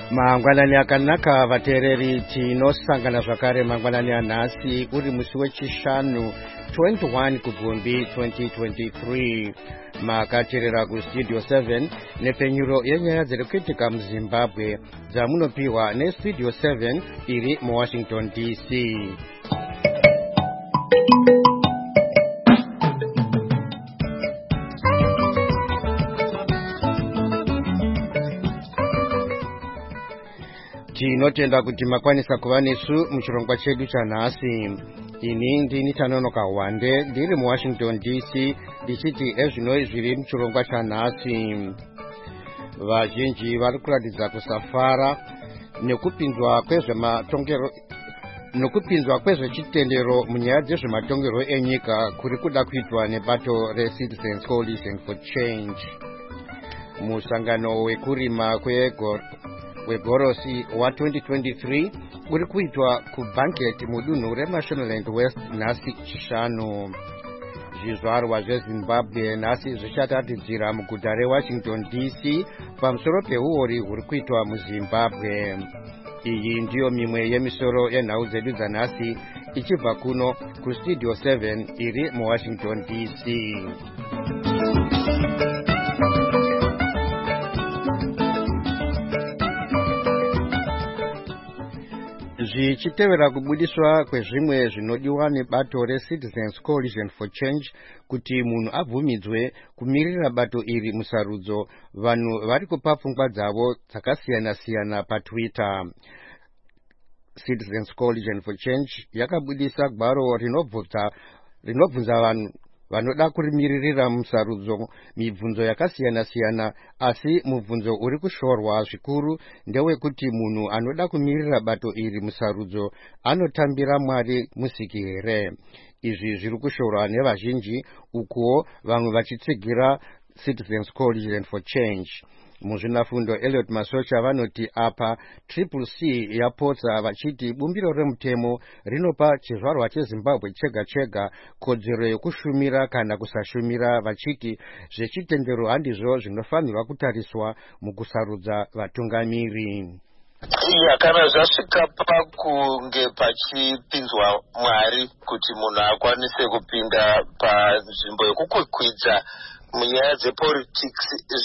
Mangwanani akanaka vateereri tinosangana zvakare mangwanani anhasi uri musi wechishanu 21 kubvumbi 2023 makateerera kustudio 7 nepfenyuro yenyaya dziri kuitika muzimbabwe dzamunopiwa nestudio 7 iri muwashington dc. Tinotenda kuti makwanisa kuva nesu muchirongwa chedu chanhasi. Ini ndini Tanonoka Wande ndiri muwashington dc ndichiti ezvino zviri muchirongwa chanhasi. Vazhinji vari kuratidza kusafara nekupinzwa kwezvechitendero munyaya dzezvematongero enyika kuri kuda kuitwa nebato reCitizens Coalition for Change. Musangano wekurima wegorosi wa2023 uri kuitwa kuBanket mudunhu reMashonaland West nhasi chishanu. Zvizvarwa zveZimbabwe nhasi zvichatatidzira muguta reWashington DC pamusoro peuori huri kuitwa muZimbabwe. Iyi ndiyo mimwe yemisoro yenhau dzedu dzanhasi ichibva kuno kustudio 7 iri muWashington DC. Zvichitevera kubudiswa kwezvimwe zvinodiwa nebato reCitizens Coalition for Change kuti munhu abvumidzwe kumirira bato iri musarudzo, vanhu vari kupa pfungwa dzavo dzakasiyana-siyana paTwitter. Citizens Coalition for Change yakabudisa gwaro rinobvunza vanhu vanoda kurimiririra musarudzo mibvunzo yakasiyana-siyana, asi mubvunzo uri kushorwa zvikuru ndewekuti munhu anoda kumirira bato iri musarudzo anotambira Mwari musiki here. Izvi zviri kushorwa nevazhinji, ukuwo vamwe vachitsigira Citizens Coalition for Change. Muzvinafundo Elliot Masocha vanoti apa CCC yapotsa vachiti bumbiro remutemo rinopa chizvarwa cheZimbabwe chega chega kodzero yekushumira kana kusashumira, vachiti zvechitendero handizvo zvinofanirwa kutariswa mukusarudza vatungamiri. Kana zvasvika pakunge pachipinzwa Mwari kuti munhu akwanise kupinda panzvimbo yekukwikwidza munyaya dzepolitics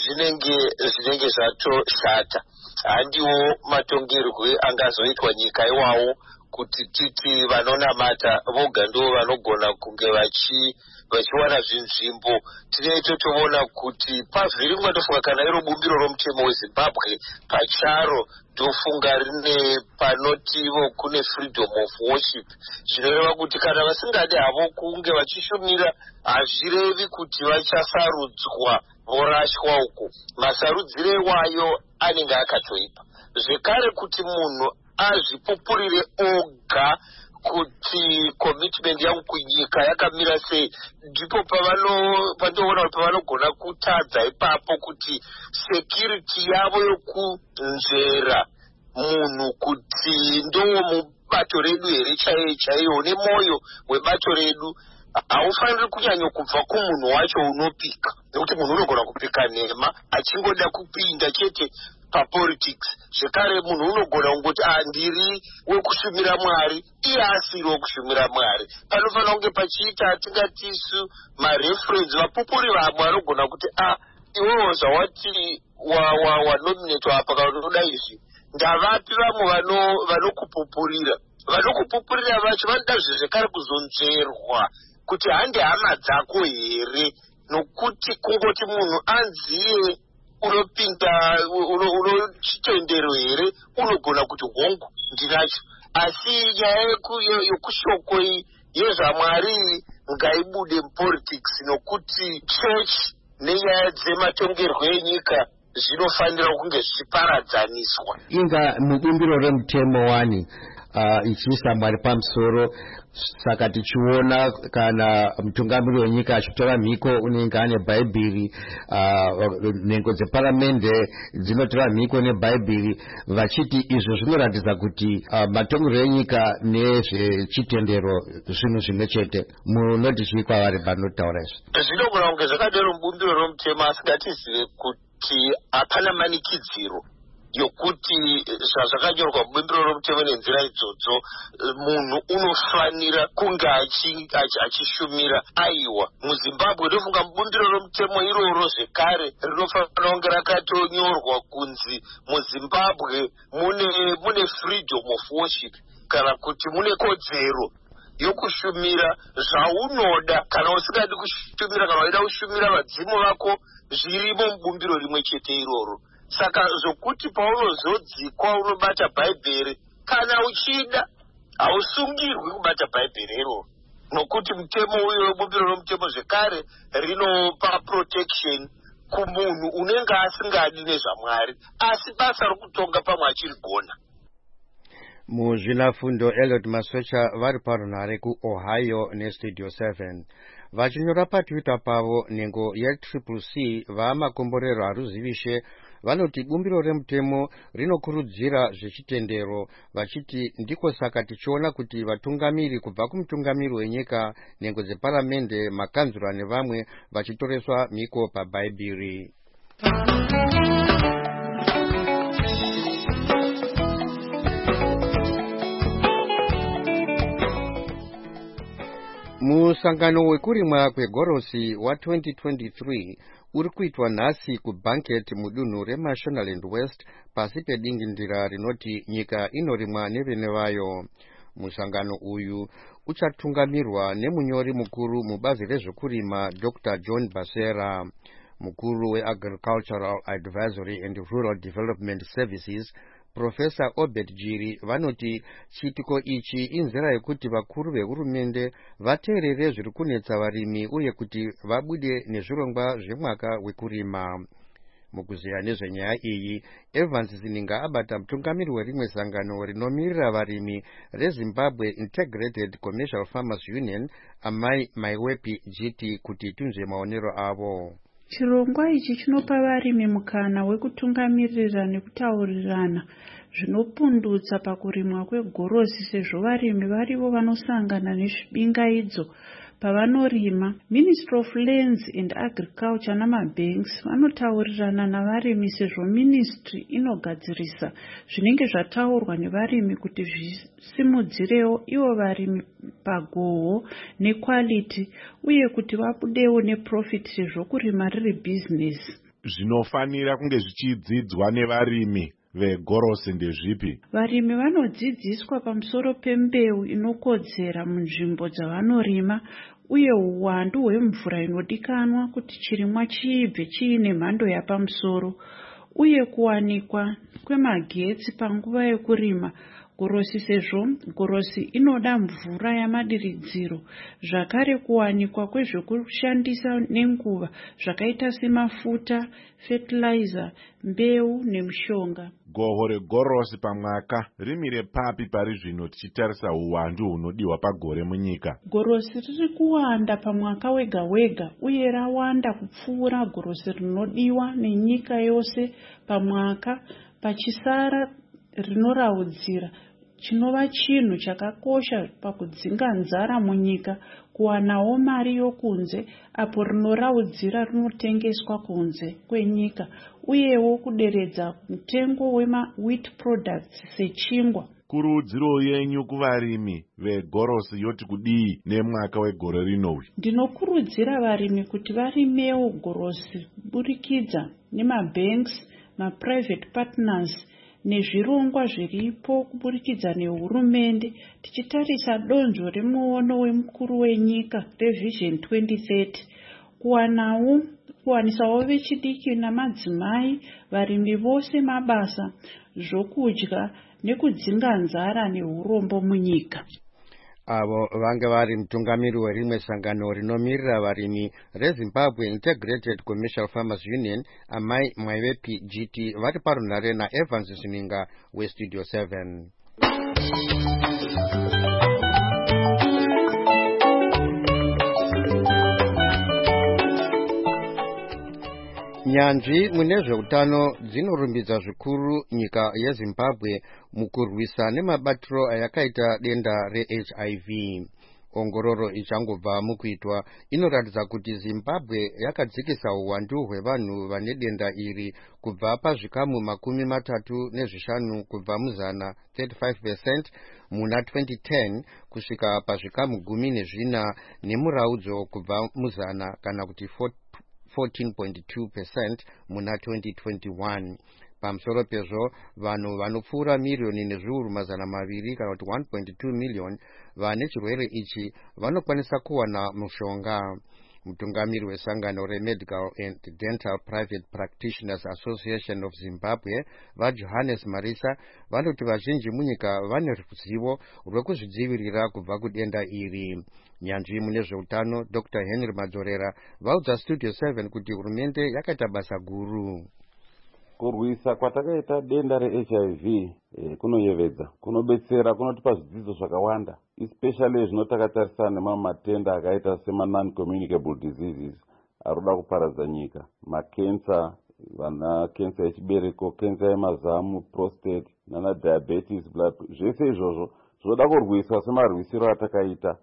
zvinenge zvatoshata. Handiwo matongerwe angazoitwa nyika iwawo kuti titi vanonamata voga ndo vanogona kunge vachiwana zvinzvimbo. Tinoito toona kuti pavhiri rimwe tofunga kana iro bumbiro romutemo weZimbabwe pacharo tofunga rine panotivo kune freedom of worship, zvinoreva kuti kana vasingade havo kunge vachishumira hazvirevi kuti vachasarudzwa vorashwa uko. Masarudzire iwayo anenge akatoipa. Zvekare kuti munhu azvipupurire oga kuti commitment yangu kunyika yakamira sei, ndipo panoona kuti pavanogona kutadza ipapo kuti security yavo yokunzvera munhu kuti ndowo mubato redu here chaiyo nemoyo webato redu haufaniri kunyanya kubva kumunhu wacho unopika, nekuti munhu unogona kupika nhema achingoda kupinda chete papolitics. Zvekare munhu unogona kungoti ndiri wekushumira Mwari iye asiri wekushumira Mwari. Panofanira kunge pachiita atingati isu mareferensi, vapupuri vamwe vanogona kuti iwewo zvawati wanominatwa apa kana unoda izvi ndavapi vamwe vanokupupurira. Vanokupupurira vacho vanoda zvekare kuzonzverwa kuti handi hama dzako here, nokuti kungoti munhu anziye unopinda unochitendero here unogona kuti hongu ndinacho, asi nyaya yokushoko yezvaMwari ngaibude mupolitics, nokuti church nenyaya dzematongerwo enyika zvinofanira kunge zvichiparadzaniswa. Inga mubumbiro remutemo wani ichiisa Mwari pamusoro, saka tichiona kana mutungamiri wenyika achitora mhiko unenge ane Bhaibheri, nhengo dzeparamende dzinotora mhiko neBhaibheri, vachiti izvo zvinoratidza kuti matongero enyika nezvechitendero zvinhu zvimwe chete. Munoti chii kwavari panotaura izvi? Zvinogona kunge zvakadero mubumbiro romutemo, asi ngatizive kuti hapana manikidziro yokuti zvazvakanyorwa mubumbiro romutemo nenzira idzodzo munhu unofanira kunge achishumira aiwa. muzimbabwe ndofunga mubumbiro romutemo iroro zvekare rinofanira kunge rakatonyorwa kunzi muzimbabwe mune freedom of worship, kana kuti mune kodzero yokushumira zvaunoda. kana usingadi kushumira, kana waida kushumira vadzimu vako, zvirimo mubumbiro rimwe chete iroro. Saka zvokuti paunozodzikwa unobata bhaibheri, kana uchida hausungirwi kubata bhaibheri iroro, nokuti mutemo uyo webumbiro romutemo zvekare rinopa protection kumunhu unenge asingadi nezvaMwari asi basa rokutonga pamwe achirigona. Muzvinafundo Elliot Maswecha vari parunhare kuOhio neStudio 7 vachinyora paTwitter pavo nhengo yeCCC vamakomborero haruzivishe vanoti bumbiro remutemo rinokurudzira zvechitendero vachiti ndiko saka tichiona kuti vatungamiri kubva kumutungamiri wenyika, nhengo dzeparamende, makanzura nevamwe vachitoreswa mhiko pabhaibheri. Musangano wekurimwa kwegorosi wa2023 uri kuitwa nhasi kuBanket mudunhu reMashonaland West pasi pedingindira rinoti nyika inorimwa nevene vayo. Musangano uyu uchatungamirwa nemunyori mukuru mubazi rezvekurima Dr. John Basera. Mukuru weAgricultural Advisory and Rural Development Services Professor Obed Jiri vanoti chitiko ichi inzira yekuti vakuru vehurumende vateerere zviri kunetsa varimi uye kuti vabude nezvirongwa zvemwaka wekurima. Mukuziya nezvenyaya iyi, Evans Zininga abata mutungamiri werimwe sangano rinomirira varimi reZimbabwe Integrated Commercial Farmers Union Amai Maiwepi GT kuti tunzwe maonero avo. Chirongwa ichi chinopa varimi mukana wekutungamirira nekutaurirana zvinopundutsa pakurimwa kwegorosi, sezvo varimi varivo vanosangana nezvibingaidzo pavanorima. Ministry of Lands and Agriculture namabanks vanotaurirana navarimi, sezvo ministry inogadzirisa zvinenge zvataurwa nevarimi kuti zvisimudzirewo ivo varimi pagohwo nequality, uye kuti vabudewo neprofit, sezvo kurima riri business. Zvinofanira kunge zvichidzidzwa nevarimi vegorosi ndezvipi? Varimi vanodzidziswa pamusoro pembeu inokodzera munzvimbo dzavanorima uye uwandu hwemvura inodikanwa kuti chirimwa chibve chiine mhando yapamusoro, uye kuwanikwa kwemagetsi panguva yekurima gorosi, sezvo gorosi inoda mvura yamadiridziro, zvakare kuwanikwa kwezvekushandisa nenguva zvakaita semafuta, fertilizer, mbeu nemishonga. Gohwo regorosi pamwaka rimire papi pari zvino tichitarisa uwandu hunodiwa pagore munyika? Gorosi riri kuwanda pamwaka wega wega uye rawanda kupfuura gorosi rinodiwa nenyika yose pamwaka, pachisara rinoraudzira, chinova chinhu chakakosha pakudzinga nzara munyika, kuwanawo mari yokunze apo rinoraudzira rinotengeswa kunze kwenyika, uyewo kuderedza mutengo wema-wheat products sechingwa. Kurudziro yenyu kuvarimi vegorosi yoti kudii nemwaka wegore rinowi? Ndinokurudzira varimi kuti varimewo gorosi burikidza nemabanks, maprivate partners nezvirongwa zviripo kuburikidza nehurumende, tichitarisa donzvo remuono wemukuru wenyika revision 2030, kuwanisawo vechidiki namadzimai varimi vose mabasa, zvokudya nekudzinga nzara neurombo munyika. Avo vange vari mutungamiri werimwe sangano rinomirira varimi reZimbabwe Integrated Commercial Farmers Union Amai Maiwepi GT vari parunhare naEvans Zininga weStudio 7. Nyanzvi mune zveutano dzinorumbidza zvikuru nyika yeZimbabwe mukurwisa nemabatiro ayakaita denda reHIV. ongororo ichangobva mukuitwa inoratidza kuti Zimbabwe yakadzikisa uwandu hwevanhu vane denda iri kubva pazvikamu 35 kubva muzana 35% muna 2010 kusvika pazvikamu 14 nemuraudzo kubva muzana kana kuti 14.2% muna 2021. Pamusoro pezvo vanhu vanopfuura miriyoni nezviuru mazana maviri kana kuti 1.2 million vane chirwere ichi vanokwanisa kuwana mushonga. Mutungamiri wesangano reMedical and Dental Private Practitioners Association of Zimbabwe vaJohannes Marisa vanoti vazhinji munyika vane ruzivo rwekuzvidzivirira kubva kudenda iri. Nyanzvi mune zveutano Dr. Henry Madzorera vaudza Studio 7 kuti hurumende yakaita basa guru. Kurwisa kwatakaita denda reHIV kunoyevedza, kunobetsera, kunotipa zvidzidzo zvakawanda, especially zvinotakatarisa nematenda akaita sema non-communicable diseases aroda kuparadza nyika, makensa, vana kensa yechibereko, kensa yemazamu, prostate, nana diabetes, blood, zvese izvozvo zvoda kurwiswa semarwisiro atakaita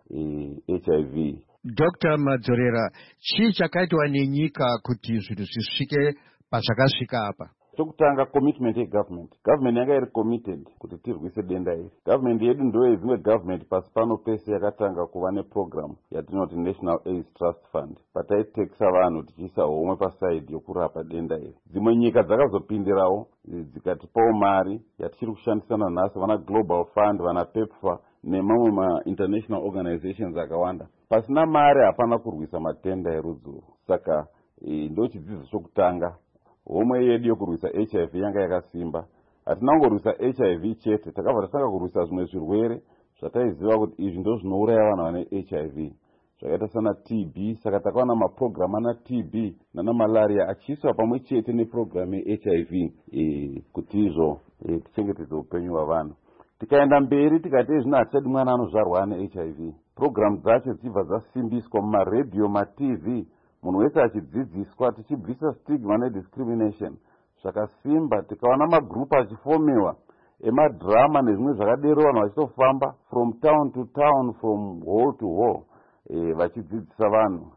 HIV. Dr. Madzorera, chii chakaitwa nenyika kuti zvinhu zvisvike pazvakasvika apa? Chokutanga commitment yegovernment. Government yanga iri committed kuti tirwise denda iri. Government yedu ndoye dzimwe government pasi pano pese yakatanga kuva neprogram yatinoti National AIDS Trust Fund. Pataitekesa vanhu tichiisa homwe pasaidi yokurapa denda iri. Dzimwe nyika dzakazopindirawo dzikatipawo mari yatichiri kushandisana naso, vana Global Fund, vana PEPFAR nemamwe ma-international organizations akawanda. Pasina mari hapana kurwisa matenda erudzuru. Saka ndo chidzidzo chokutanga. Homwe yedu yokurwisa HIV yanga yakasimba. Hatina kungorwisa HIV chete, takabva tatanga kurwisa zvimwe zvirwere zvataiziva kuti izvi ndo zvinouraya vanhu vane HIV. Zvakaita sana TB, saka takawana maprogram ana TB nana malaria achiiswa pamwe chete neprogram yeHIV kuti izvo tichengetedze upenyu hwavanhu. Tikaenda mberi tikati zvino hatichadi mwana anozvarwa neHIV. Program dzacho dzibva dzasimbiswa mumaredhiyo, maTV, munhu wese achidzidziswa, tichibvisa stigma nediscrimination. Zvakasimba, tikawana magrupu achifomiwa emadrama nezvimwe zvakadero, vanhu vachitofamba from town to town, from hall to hall, vachidzidzisa vanhu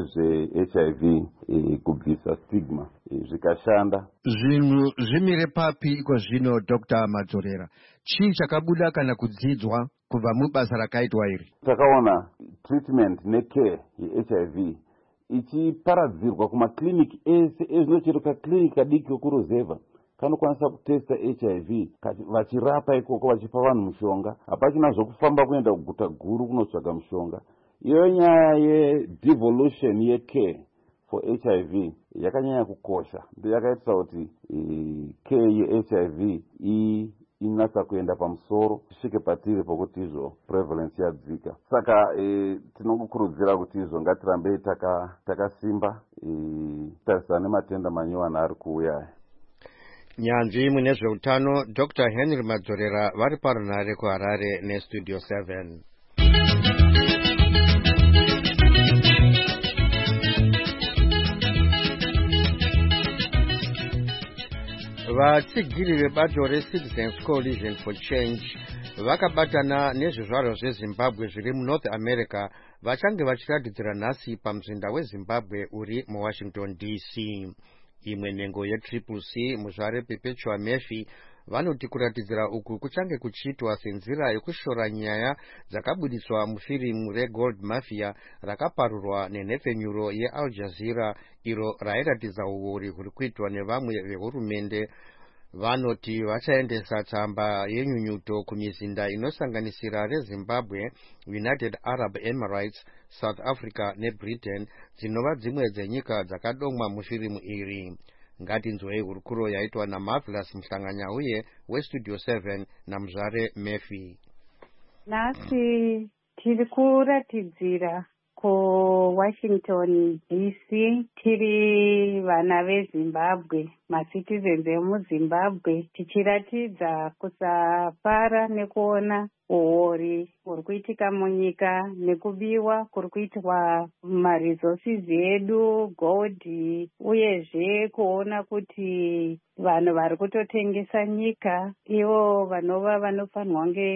nezveHIV, kubvisa stigma. Zvikashanda. Zvinhu zvimire papi iko zvino, Dr. Madzorera? Chii chakabuda kana kudzidzwa kubva mubasa rakaitwa iri? Takaona treatment necare yeHIV ichiparadzirwa kumakliniki ese ezvinochero kakliniki kadiki kokuruzeva kanokwanisa kutesta HIV, vachirapa ikoko, vachipa vanhu mushonga. Hapachina zvokufamba kuenda kuguta guru kunotsvaga mushonga. Iyo nyaya yedevolution yecare for HIV yakanyanya kukosha. Ndo yakaitisa kuti care yeHIV inatsa kuenda pamusoro, kusvike patiri pokuti izvo prevalence yadzika. Saka tinokukurudzira kuti izvo ngatirambei takasimba, tarisana nematenda manyowani ari kuuya. Nyanzvi mune zveutano Dr. Henry Madzorera vari parunare kuHarare neStudio 7. Vatsigiri vebato reCitizens Coalition for Change vakabatana nezvizvarwa zveZimbabwe zviri muNorth America vachange vachiratidzira nhasi pamuzinda weZimbabwe uri muWashington DC. Imwe nhengo yeCCC muzvare Perpetua Murphy vanoti kuratidzira uku kuchange kuchiitwa senzira yekushora nyaya dzakabudiswa mufirimu reGold Mafia rakaparurwa nenhepfenyuro yeAl Jazeera iro rairatidza uori huri kuitwa nevamwe vehurumende. Vanoti vachaendesa tsamba yenyunyuto kumizinda inosanganisira reZimbabwe, United Arab Emirates, South Africa neBritain, dzinova dzimwe dzenyika dzakadomwa mufirimu iri. Ngatinzwei hurukuro yaitwa naMarvelous Mhlanganyauye weStudio 7 namuzvare Murphy. Nhasi tiri kuratidzira kuWashington DC, tiri vana veZimbabwe, macitizens emuZimbabwe, tichiratidza kusafara nekuona uori huri kuitika munyika nekubiwa kuri kuitwa maresources edu, gold, uyezve kuona kuti vanhu vari kutotengesa nyika ivo vanova vanofanirwa kunge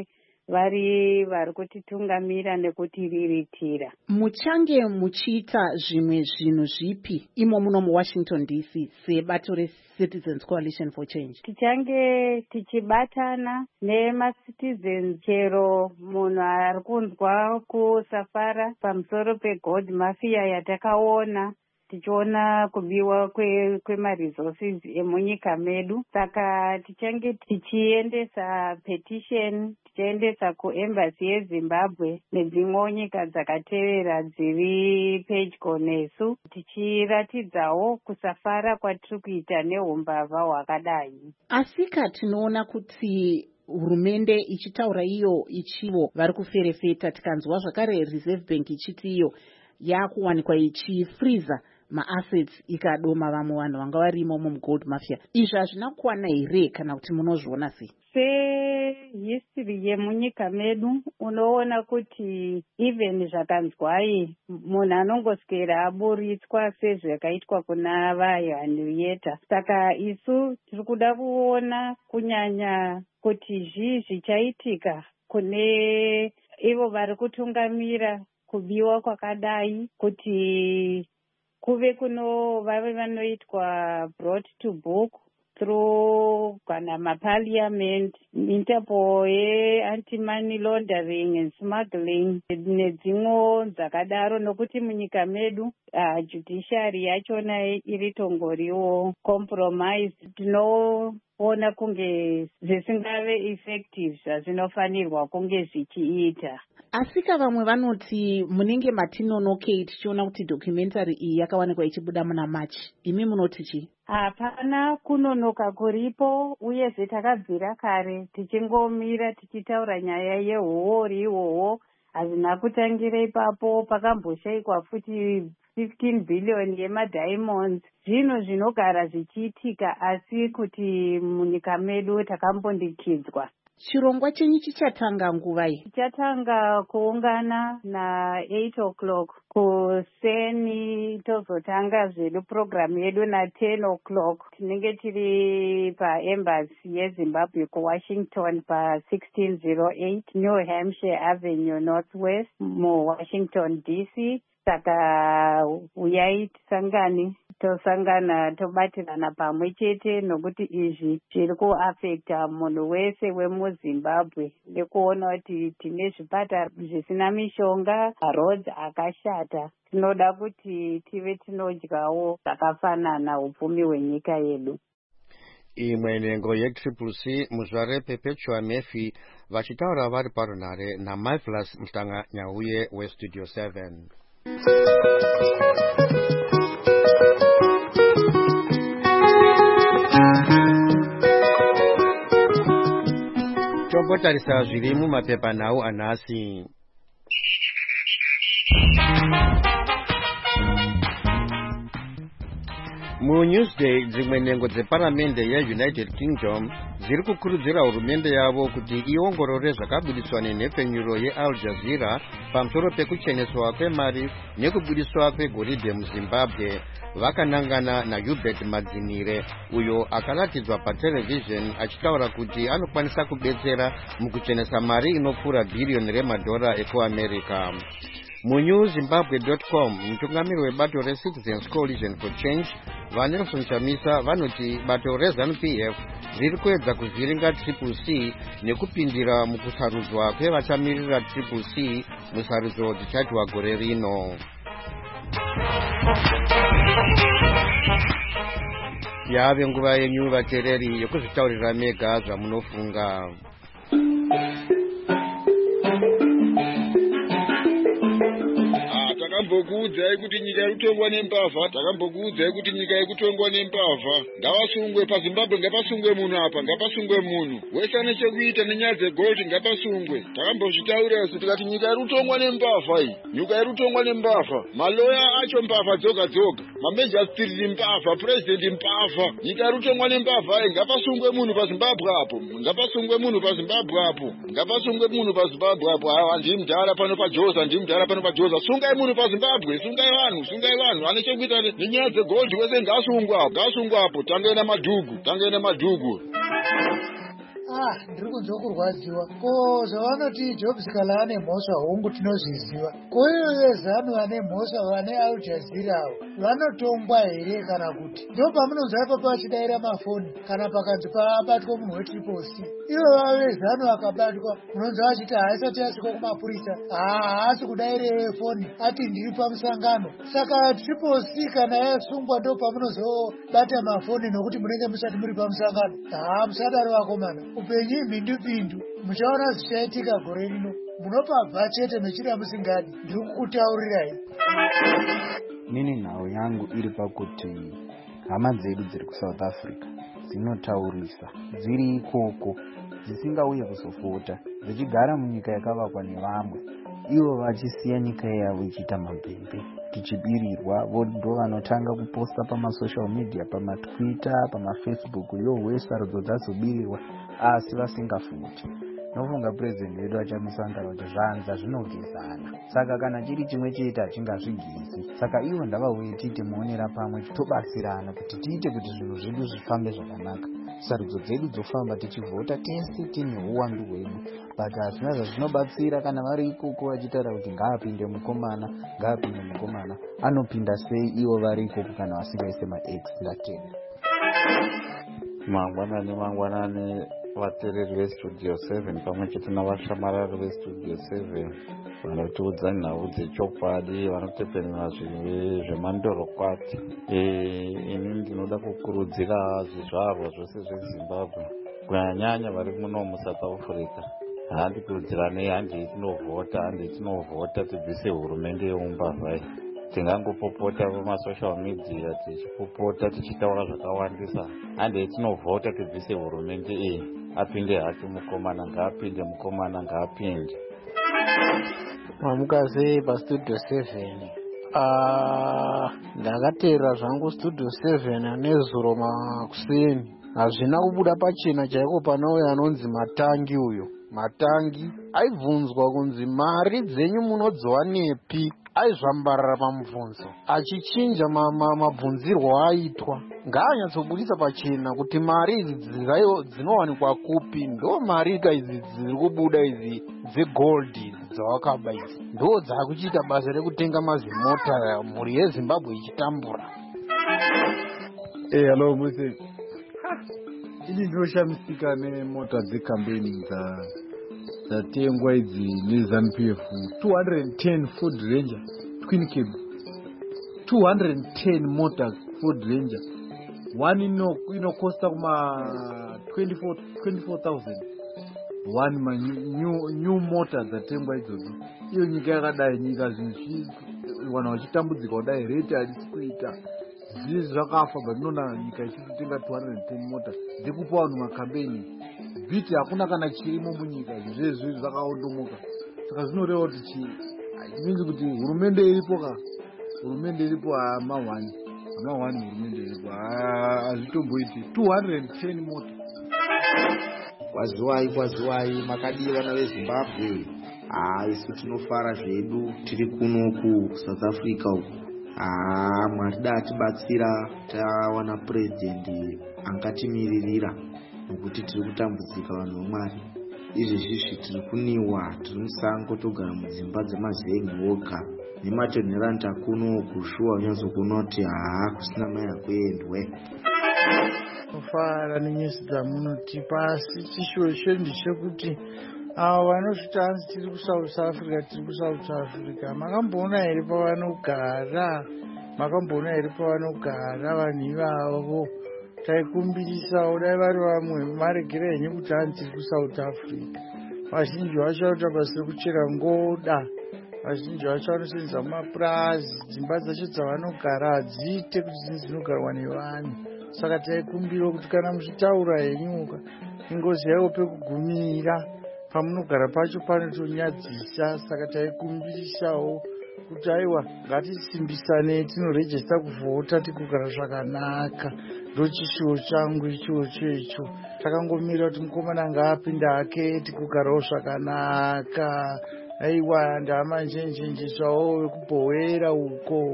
vari kutitungamira nekutiriritira. Muchange muchiita zvimwe zvinhu zvipi imo muno muWashington DC sebato reCitizens Coalition for Change? Tichange tichibatana nemacitizens, chero munhu ari kunzwa kusafara pamusoro pegold mafia yatakaona, tichiona kubiwa kwemaresources emunyika medu. Saka tichange tichiendesa petition, tichiendesa kuembassy yeZimbabwe nedzimwewo nyika dzakatevera dziri pedyo nesu, tichiratidzawo kusafara kwatiri kuita neumbavha hwakadai. Asika tinoona kuti hurumende ichitaura iyo ichivo vari kuferefeta, tikanzwa zvakare Reserve Bank ichiti iyo yakuwanikwa ichifriza maassets ikadoma vamwe vanhu vanga varimo mugold mafia. Izvi hazvina kukwana here kana kuti munozviona sei? Sehistory yemunyika medu unoona kuti even zvakanzwai munhu anongoswera aburitswa sezvakaitwa kuna vaHanrietta. Saka isu tiri kuda kuona kunyanya kuti zvii zvichaitika kune ivo vari kutungamira kubiwa kwakadai, kuti kuve kuno vave vanoitwa brought to book through kana maparliament, Interpol anti-money laundering and smuggling nedzimwewo dzakadaro, nokuti munyika medu judiciary yachona iri tongoriwo compromise. Tinoona kunge zvisingave effective zvazvinofanirwa kunge zvichiita. Asika vamwe vanoti munenge matinonokei tichiona kuti documentary iyi yakawanikwa ichibuda muna March. Imi munoti chi? Hapana kunonoka kuripo, uyezve takabvira kare tichingomira tichitaura nyaya yehuori ihwohwo. Hazvina kutangira ipapo, pakamboshaikwa futi 15 billion yemadiamonds. Zvinhu zvinogara zvichiitika, asi kuti munyika medu takambondikidzwa. Chirongwa chenyu chichatanga nguvai? Chichatanga kuungana na 8 o'clock kuseni, tozotanga zvedu program yedu na 10 o'clock. Tinenge tiri paembassy yeZimbabwe kuWashington pa1608 New Hampshire Avenue Northwest muWashington DC. Saka uyai tisangane, tosangana tobatirana pamwe chete, nokuti izvi zviri kuafekta munhu wese wemuZimbabwe, nekuona kuti tine zvipatara zvisina mishonga, roads akashata. Tinoda kuti tive tinodyawo zvakafanana upfumi hwenyika yedu. Imwe nhengo yeCCC muzvare Perpetua Murphy vachitaura vari parunhare naMarvelous Mhlanga-Nyauye weStudio 7. Tombotarisa zviri mumapepanhau anhasi. MuNewsday, dzimwe nhengo dzeparamende yeUnited Kingdom dziri kukurudzira hurumende yavo kuti iongorore zvakabudiswa nenhepfenyuro yeAl Jazeera pamusoro pekucheneswa kwemari nekubudiswa kwegoridhe muZimbabwe, vakanangana naHubert Madzimire, uyo akaratidzwa paterevhizheni achitaura kuti anokwanisa kubetsera mukuchenesa mari inopfuura bhiriyoni remadhora ekuAmerica. MuNewZimbabwe.com, mutungamiri webato reCitizens Coalition for Change vaNelson Chamisa vanoti bato reZANU-PF riri kuedza kuvhiringa CCC nekupindira mukusarudzwa kwevachamirira CCC musarudzo dzichaitwa gore rino. Yave nguva yenyu vateereri yekuzvitaurira mega zvamunofunga. Takambokuudzai kuti nyika irikutongwa nembavha, takambokuudzai kuti nyika irikutongwa nembavha. Ngavasungwe paZimbabwe, ngapasungwe munhu apa, ngapasungwe munhu wese ane chekuita nenyaya dzegold, ngapasungwe. Takambozvitaura isu tikati nyika irikutongwa nembavha iyi, nyika irikutongwa nembavha. Maloya acho mbavha dzoga dzoga, mameja street mbavha, president mbavha. Nyika irikutongwa nembavha iyi, ngapasungwe munhu paZimbabwe apo, ngapasungwe munhu paZimbabwe apo, ngapasungwe munhu paZimbabwe apo. Handii mudhara pano paJoza, handii mudhara pano paJoza. Sungai munhu paZimbabwe, sungai vanhu ane chekuita nenyaya dzegold wese ngasungwa apo. Tangai namadhugu. ndiri kunzwa kurwadziwa. Ko zvavanoti Jobs kala ane mhosva hongu tinozviziva. Ko iyoyo ZANU vane mhosva vane Al Jazeera avo vanotongwa here kana kuti? Ndo pamunonzwa ipapo vachidaira mafoni kana pakanzi pabatwa munhu weTriple C. Ivo vave ZANU vakabatwa munonzwa vachiti haisati yasvika kumapurisa haasi kudaire foni ati ndiri pamusangano. Saka Triple C kana yasungwa ndo pamunozobata mafoni nokuti munenge musati muri pamusangano. Musadaro vakomana, upenyu imhindupindu. Muchaona zvichaitika gore rino. Munopabva chete mechira musingadi. Ndiri kukutaurirai. Nini nhau yangu iri pakuti hama dzedu dziri kuSouth Africa dzinotaurisa dziri ikoko dzisingauye kuzofota dzichigara munyika yakavakwa nevamwe ivo vachisiya nyika yavo ichiita mabhembe tichibirirwa ndo vanotanga kuposta pamasocial media pamatwitter pamafacebook yowe sarudzo dzazobirirwa asi vasingafuti. Nofunga president wedu achamusangana kuti zvanza zvinogezana saka kana chiri chimwe chete hachingazvigezi. Saka ivo ndavauye titi muonera pamwe tobatsirana kuti tiite kuti zvinhu zvedu zvifambe zvakanaka. Sarudzo dzedu dzofamba tichivhota tese tine uwandu hwedu but hazvina zvazvinobatsira kana vari ikoko vachitaura kuti ngaapinde mukomana anopinda sei ivo vari ikoko kana vasingaise maex ngateni. Mangwanani vateereri vestudio 7 pamwe chete navashamarari vestudio 7 vanotiudza nhau dzechokwadi vanotepenera zvemandorokwati. Ini ndinoda kukurudzira zvizvarwa zvose zveZimbabwe kunyanya vari muno muSouth Africa. Handikurudziranei, handei tinovhota tibvise hurumende yeumbavhai. Tingangopopota pamasocial media tichipopota tichitaura zvakawandisa. Handei tinovhota tibvise hurumende iyi. Apinde hake mukomana ngaapinde. Mamukazei pastudio 7. Ndakateera zvangu studio 7 nezuro makuseni. Hazvina kubuda pachena chaiko panauya anonzi Matangi uyo. Matangi aibvunzwa kunzi mari dzenyu munodziwa nepi. Aizvambarara pamubvunzo achichinja mabvunzirwo aitwa. Ngaanyatsobudisa pachena kuti mari idzi dzinowanikwa kupi. Ndo mari idzi dziri kubuda idzi dzegold dzawakaba idzi ndo dzakuchiita basa rekutenga mazimota mhuri yeZimbabwe ichitambura. Hello Mose. Ini ndinoshamisika nemota dzekambeni dzatengwa idzi neZANU-PF 210 Ford Ranger twin cab 210 mota Ford Ranger. One inokosta kuma 24,000. One new mota dzatengwa idzodzo. Iyo nyika yakadai nyika zvinhu vana vachitambudzika kudai rate hadisi kuita. Zvizvi zvakafa batinoona nyika ichitenga 210 mota dzekupa vanhu makambeni. Biti hakuna kana chirimo munyika zvezvi zvakaondomoka. Saka zvinoreva kuti means kuti hurumende iripo amahwani hurumende iripo hazvitomboiti 210 mota. Kwaziwai makadiwa naveZimbabwe. Isu tinofara zvedu tiri kunoku South Africa uku. Mwari atibatsira tawana president angatimirira nokuti tiri kutambudzika vanhu vaMwari. Izvezvi tiri kuniwa, tiri musango togara mudzimba dzemazengi woga. Nematonheranta kuno kushuwa unyazokuona kuti kusina mai akuendwe. Kufara nenyesi dzamunotipa asi chishuwo chedu ndechekuti avo vanozviti hanzi tiri kuSouth Africa makamboona here pavanogara vanhu ivavo. Taikumbirisawo dai vari vamwe maregera henyu kuti hanzi tiri kuSouth Africa. Vazhinji vacho vanoita basa rekuchera ngoda. Vazhinji vacho vanosenza mapurazi. Dzimba dzacho dzavanogara hadziite kuti dzinogarwa nevanhu. Saka taikumbira kuti kana muchitaura henyu ingoziyawo pekugumira. Pamunogara pacho panotonyadzisa. Saka taikumbirisawo kuti aiwa ngatisimbisane tinorejesta kuvhota tikugara zvakanaka. Ndochishuwo changu icho. Takangomira kuti mukomana ngaapinda hake tikugarawo zvakanaka. Aiwa ndama njenjenjeswawo wekubhowera uko.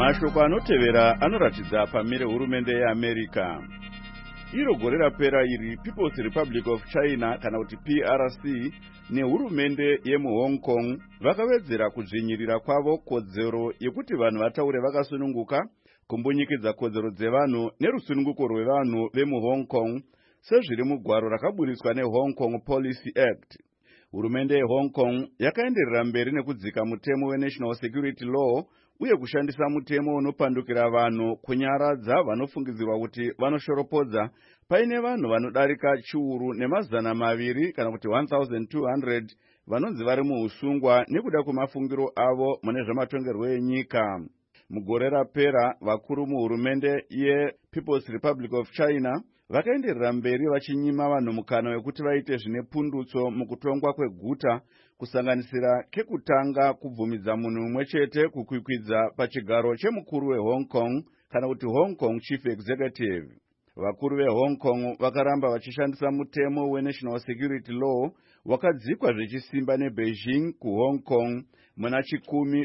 mashoko anotevera anoratidza pamire hurumende yeAmerica. Iro gore rapera iri People's Republic of China kana kuti PRC nehurumende yemuHong Kong vakawedzera kuzvinyirira kwavo kodzero yekuti vanhu vataure vakasununguka kumbunyikidza kodzero dzevanhu nerusununguko rwevanhu vemuHong Kong sezviri mugwaro rakaburiswa neHong Kong Policy Act. Hurumende yeHong Kong yakaenderera mberi nekudzika mutemo weNational Security Law uye kushandisa mutemo unopandukira vanhu kunyaradza vanofungidzirwa kuti vanoshoropodza paine vanhu vanodarika chiuru nemazana maviri kana kuti 1200 vanonzi vari muusungwa nekuda kwemafungiro avo mune zvematongerwo enyika. Mugore rapera vakuru muhurumende yePeople's Republic of China vakaenderera mberi vachinyima vanhu mukana wekuti vaite zvine pundutso mukutongwa kweguta, kusanganisira kekutanga kubvumidza munhu mumwe chete kukwikwidza pachigaro chemukuru weHong Kong kana kuti Hong Kong Chief Executive. Vakuru veHong Kong vakaramba vachishandisa mutemo weNational Security Law wakadzikwa zvechisimba neBeijing kuHong Kong muna chikumi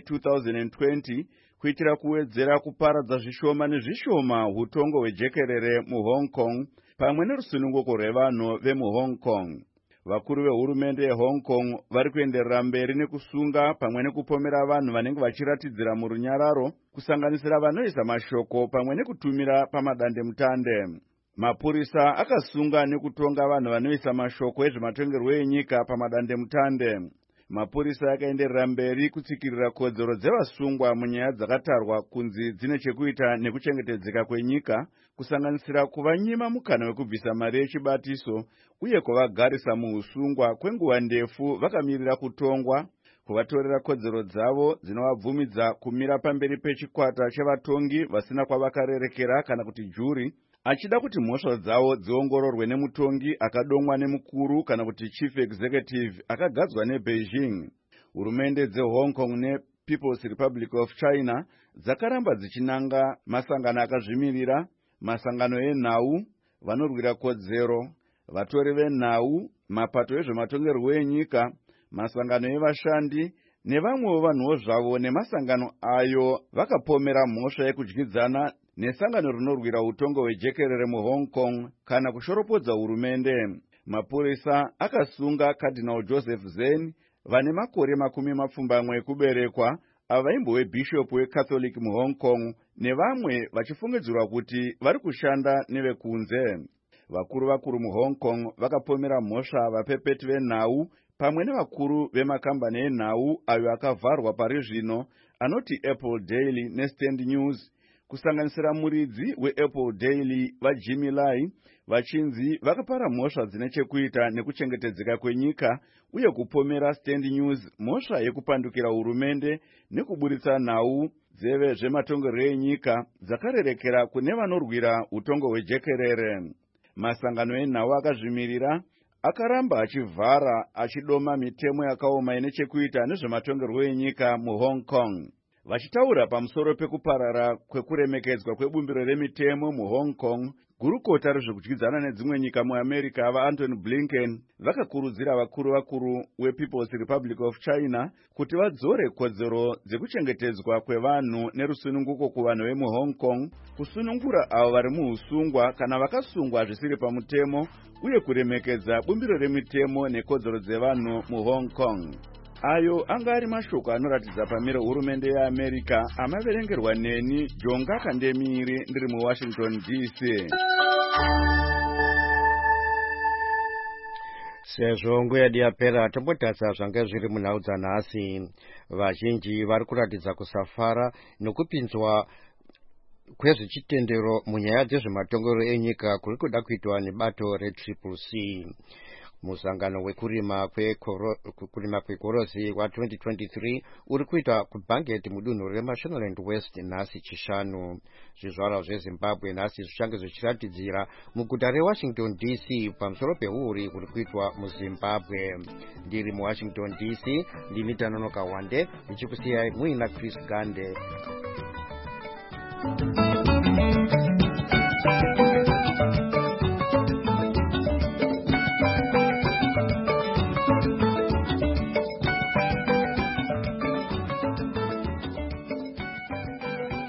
2020 kuitira kuwedzera kuparadza zvishoma nezvishoma utongo hwejekerere muHong Kong pamwe nerusununguko rwevanhu vemuHong Kong. Vakuru vehurumende yeHong Kong vari kuenderera mberi nekusunga pamwe nekupomera vanhu vanenge vachiratidzira murunyararo, kusanganisira vanoisa mashoko pamwe nekutumira pamadandemutande. Mapurisa akasunga nekutonga vanhu vanoisa mashoko ezvematongerwo enyika pamadandemutande. Mapurisa akaenderera mberi kutsikirira kodzero dzevasungwa munyaya dzakatarwa kunzi dzine chekuita nekuchengetedzeka kwenyika, kusanganisira kuvanyima mukana wekubvisa mari yechibatiso uye kuvagarisa muusungwa kwenguva ndefu vakamirira kutongwa, kuvatorera kodzero dzavo dzinovabvumidza kumira pamberi pechikwata chevatongi vasina kwavakarerekera kana kuti juri, achida kuti mhosva dzavo dziongororwe nemutongi akadomwa nemukuru kana kuti Chief Executive akagadzwa neBeijing. Hurumende dzeHong Kong nePeople's Republic of China dzakaramba dzichinanga masangano akazvimirira, masangano enhau, vanorwira kodzero, vatori venhau, mapato ezvematongerwo enyika, masangano evashandi nevamwewo vanhuwo zvavo nemasangano ayo vakapomera mhosva yekudyidzana nesangano rinorwira utongo hwejekerere muHong Kong kana kushoropodza hurumende. Mapurisa akasunga Cardinal Joseph Zen vane makore 20 ekuberekwa avaimbowe bishop weCatholic muHong Kong nevamwe vachifungidzirwa kuti vari kushanda nevekunze. Vakuru muHong Kong vakapomera mhosva vapepeti venhau pamwe nevakuru vemakambani enhau ayo akavharwa pari zvino anoti Apple Daily neStand News, kusanganisira muridzi weApple Daily vaJimmy Lai vachinzi vakapara mhosva dzine chekuita nekuchengetedzeka kwenyika uye kupomera Stand News mhosva yekupandukira hurumende nekuburitsa nhau dzezvematongerwo enyika dzakarerekera kune vanorwira utongo hwejekerere. Masangano enhau akazvimirira akaramba achivhara achidoma mitemo yakaoma ine chekuita nezvematongerwo enyika muHong Kong. Vachitaura pamusoro pekuparara kwekuremekedzwa kwebumbiro remitemo muHong Kong, gurukota rezvekudyidzana nedzimwe nyika muAmerica vaAntony Blinken vakakurudzira vakuru wePeople's Republic of China kuti vadzore kodzero dzekuchengetedzwa kwevanhu nerusununguko kuvanhu vemuHong Kong, kusunungura avo vari muusungwa kana vakasungwa zvisiri pamutemo uye kuremekedza bumbiro remitemo nekodzero dzevanhu muHong Kong. Ayo anga ari mashoko anoratidza pamire hurumende yeAmerica amaverengerwa neni Jonga Kandemiri ndiri muWashington DC. Sezvo nguva yedu yapera tombotarisa zvange zviri munhau dzanhasi. Vazhinji vari kuratidza kusafara nokupinzwa kwezvechitendero munyaya dzezvematongerwo enyika kuri kuda kuitwa nebato reCCC. Musangano wekurima kwegorosi wa2023 uri kuitwa kuBanget mudunhu reMashonaland West nhasi chishanu. Zvizvarwa zveZimbabwe nhasi zvichange zvichiratidzira muguta reWashington DC pamusoro peuri uri kuitwa muZimbabwe. Ndiri muWashington DC, ndini Tanonoka Wande, ndichikusiyai muina Chris Gande.